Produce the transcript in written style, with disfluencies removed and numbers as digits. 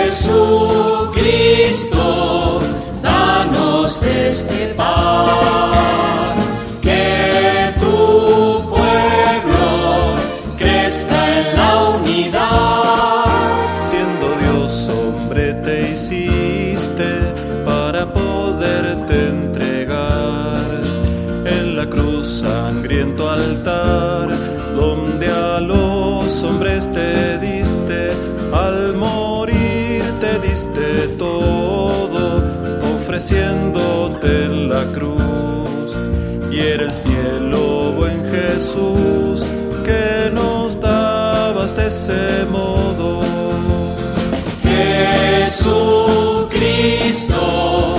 Jesucristo, danos de este pan, que tu pueblo crezca en la unidad. Siendo Dios hombre te hiciste para poderte entregar en la cruz, sangriento altar, donde a los hombres te diste. Al morir te diste todo, ofreciéndote en la cruz. Y era el cielo, buen Jesús, que nos dabas de ese modo. Jesucristo,